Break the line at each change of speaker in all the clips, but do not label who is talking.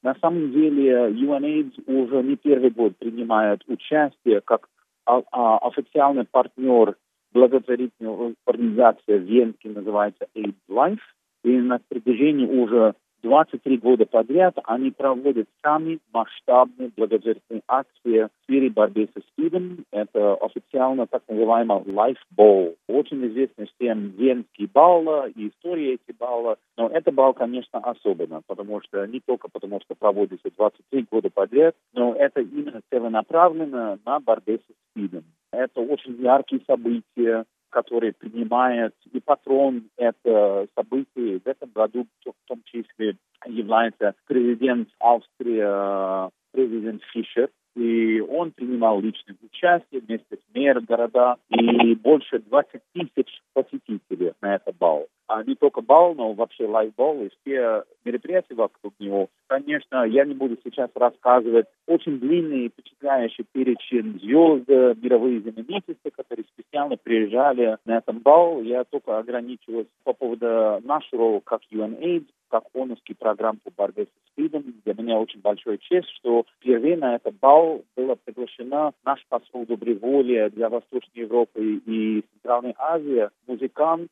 На самом деле UNAIDS уже не первый год принимает участие как официальный партнер благотворительной организации Венский, называется AIDS Life. И на протяжении уже 23 года подряд они проводят самые масштабные благотворительные акции в сфере борьбы со СПИДом. Это официально так называемый Life Ball. Очень известный всем Венский бал и история этих балла. Но это бал, конечно, особенно, потому что не только потому, что проводится 23 года подряд, но это именно целенаправленно на борьбе со СПИДом. Это очень яркие события, которые принимает и патрон это событие. В этом году в том числе является президент Австрии, президент Фишер. И он принимал личное участие вместе с мэром города и больше 20 тысяч посетителей на этот бал. А не только бал, но вообще лайв-бал и все мероприятия вокруг него. Конечно, я не буду сейчас рассказывать очень длинный и впечатляющий перечень звезд, мировые знаменитости, которые специально приезжали на этот бал. Я только ограничиваюсь по поводу нашего, как UNAIDS, как ООНовский программ по борьбе с СПИДом. Для меня очень большая честь, что впервые на этот бал была приглашена наш посол доброй воли для Восточной Европы и Центральной Азии, музыкант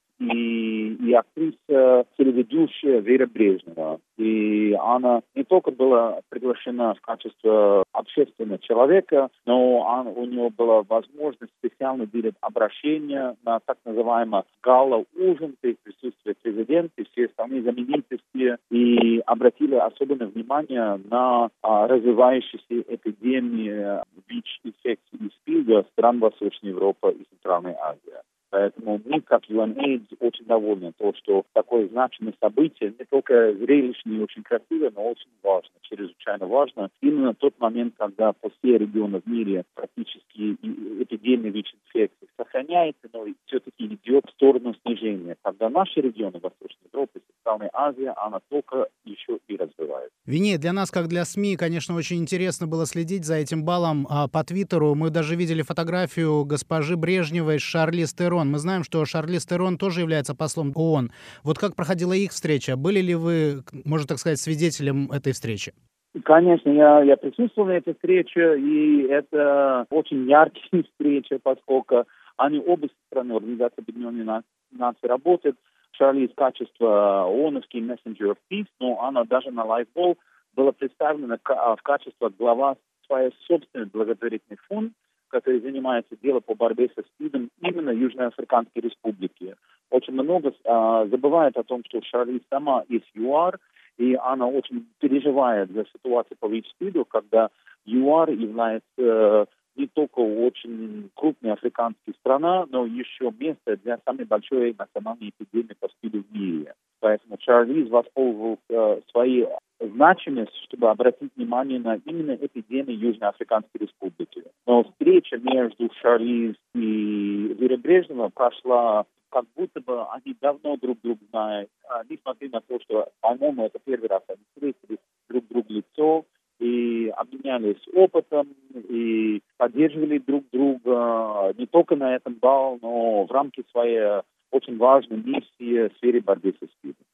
и актриса, телеведущая Вера Брежнева. И она не только была приглашена в качестве общественного человека, но у нее была возможность специально делать обращение на так называемый гала-ужин при присутствии президента и все остальные знаменитости, и обратили особенное внимание на развивающиеся эпидемии ВИЧ-инфекции и СПИДа стран Восточной Европы и Центральной Азии. Поэтому мы, как UNAIDS, очень довольны то, что такое значимое событие не только зрелищное и очень красивое, но очень важно, чрезвычайно важно. Именно тот момент, когда по всей региону в мире практически эпидемия ВИЧ-инфекции сохраняется, но все-таки идет в сторону снижения. Когда наши регионы Восточной Европы, Центральной Азии, она только еще и развивается.
Вини, для нас, как для СМИ, конечно, очень интересно было следить за этим балом по Твиттеру. Мы даже видели фотографию госпожи Брежневой с Шарлиз Терон. Мы знаем, что Шарлиз Терон тоже является послом ООН. Вот как проходила их встреча? Были ли вы, можно так сказать, свидетелем этой встречи?
Конечно, я присутствовал на этой встрече, и это очень яркие встречи, поскольку они обе стороны Организации Объединенных Наций работают. Шарлиз в качестве ООНовский Messenger of Peace, но она даже на LifeBall была представлена в качестве глава своей собственной благотворительной фонд, который занимается делом по борьбе со СПИДом именно Южноафриканской Республики. Очень много забывают о том, что Шарлиз сама из ЮАР, и она очень переживает за ситуацию по ВИЧ-СПИДу, когда ЮАР является не только очень крупной африканской страной, но еще место для самой большой национальной эпидемии по СПИДу в мире. Поэтому Шарлиз воспользовался своей значимостью, чтобы обратить внимание на именно эпидемию Южноафриканской Республики. Но встреча между Шарлиз и Верой Брежневой прошла как будто бы они давно друг друга знают, несмотря на то, что, по-моему, это первый раз они встретились друг другу в лицо и обменялись опытом, и поддерживали друг друга не только на этом бале, но в рамках своей очень важной миссии в сфере борьбы со СПИДом.